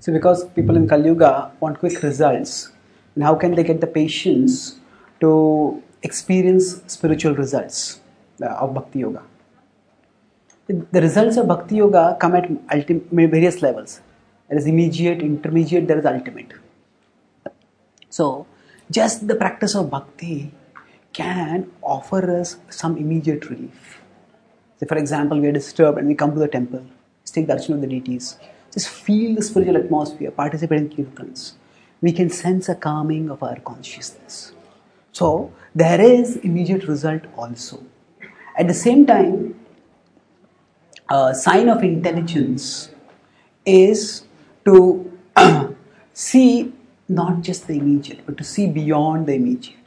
So because people in Kali Yuga want quick results, and how can they get the patience to experience spiritual results of Bhakti Yoga? The results of Bhakti Yoga come at various levels. There is immediate, intermediate, there is ultimate. So just the practice of Bhakti can offer us some immediate relief. Say for example, we are disturbed and we come to the temple, let's take darshan of the deities, just feel the spiritual atmosphere, participate in kirtans. We can sense a calming of our consciousness. So there is immediate result also. At the same time, a sign of intelligence is to see not just the immediate, but to see beyond the immediate.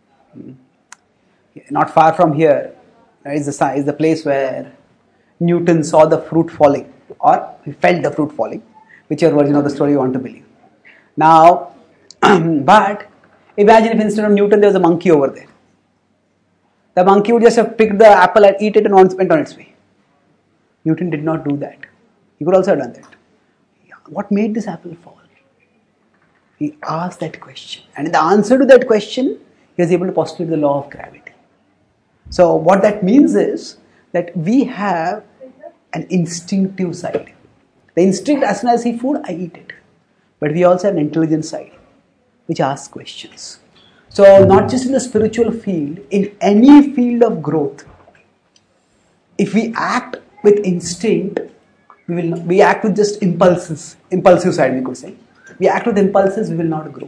Not far from here is the place where Newton saw the fruit falling, or he felt the fruit falling, whichever version of the story you want to believe. Now, but imagine if instead of Newton there was a monkey over there. The monkey would just have picked the apple and eat it and went on its way. Newton did not do that. He could also have done that. What made this apple fall? He asked that question. And in the answer to that question, he was able to postulate the law of gravity. So what that means is that we have an instinctive side. The instinct, as soon as I see food, I eat it. But we also have an intelligent side, which asks questions. So not just in the spiritual field, in any field of growth, if we act with instinct, we act with just impulsive side we could say. We act with impulses, we will not grow.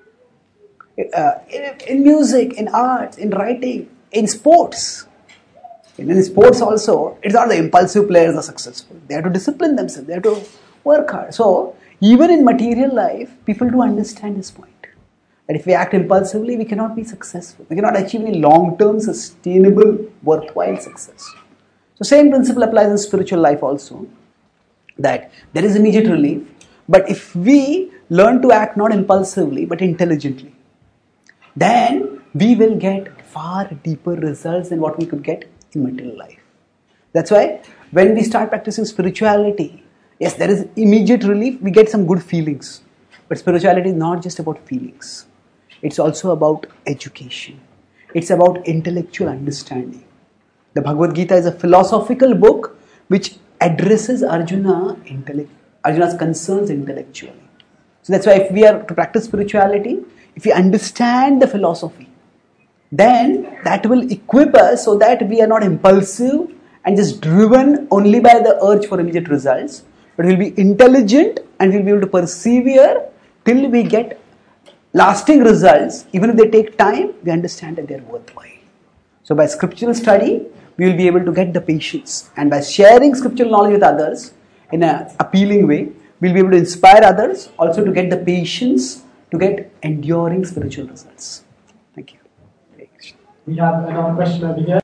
In music, in arts, in writing, in sports. In sports also, it's not the impulsive players are successful. They have to discipline themselves, they have to work hard. So, even in material life, people do understand this point. That if we act impulsively, we cannot be successful. We cannot achieve any long-term, sustainable, worthwhile success. So, same principle applies in spiritual life also. That there is immediate relief. But if we learn to act not impulsively, but intelligently, then we will get far deeper results than what we could get in material life. That's why when we start practicing spirituality, yes, there is immediate relief, we get some good feelings. But spirituality is not just about feelings. It's also about education. It's about intellectual understanding. The Bhagavad Gita is a philosophical book which addresses Arjuna's concerns intellectually. So that's why if we are to practice spirituality, if we understand the philosophy, then that will equip us so that we are not impulsive and just driven only by the urge for immediate results, but we'll be intelligent and we'll be able to persevere till we get lasting results. Even if they take time, we understand that they are worthwhile. So by scriptural study, we will be able to get the patience, and by sharing scriptural knowledge with others in an appealing way, we'll be able to inspire others also to get the patience to get enduring spiritual results. Thank you. We have another question over here.